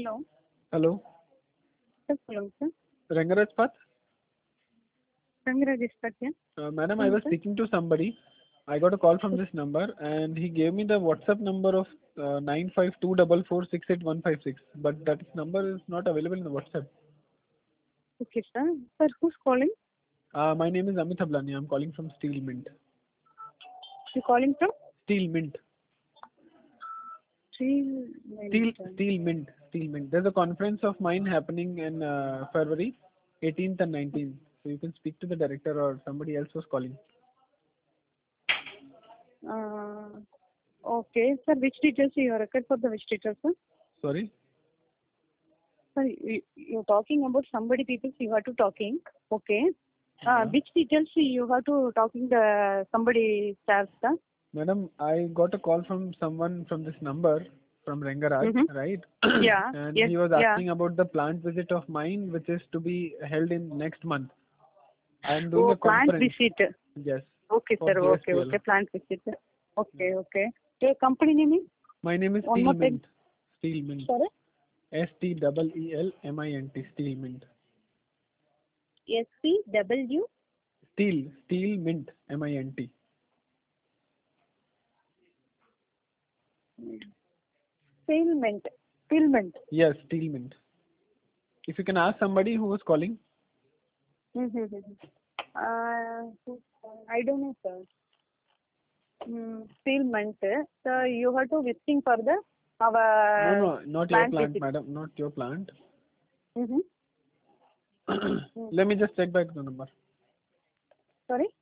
Hello. Hello, Yes, hello, sir. Rangaraj Path. Rangra Dispatch, yeah. Madam, I Yes, was sir. speaking to somebody. I got a call from this number and he gave me the WhatsApp number of 9524468156. But that number is not available in the WhatsApp. Okay, sir. Sir, who's calling? My name is Amit Ablani. I'm calling from Steel Mint. You calling from? Steel Mint. Steel. Steel Mint. Steel Mint. There's a conference of mine happening in February 18th and 19th. So you can speak to the director or somebody else was calling. Okay, sir. Which details you record for the which details, sir? Sorry. Sir, you're talking about somebody people you have to talking. Okay. Yeah. Which details you have to talking the somebody staff, sir? Madam, I got a call from someone from this number from Rangaraj, right? Yeah. And Yes. he was Yeah. asking about the plant visit of mine, which is to be held in next month. I am doing Oh, a plant conference. visit. Yes. Okay, For sir. Okay, JSPL. okay. Plant visit. Okay, okay. Your company name is? My name is One Steel more time. Mint. Steel Mint. Sorry. STEELMINT. Steel Mint. SCW. Steel Mint. MINT. Sealment. Sealment. Yes, Steel Mint. If you can ask somebody who was calling. I don't know, sir. Sealment. So you have to visiting for the our No, not your plant plant, visit. madam. Not your plant. Mm-hmm. Let me just check back the number. Sorry.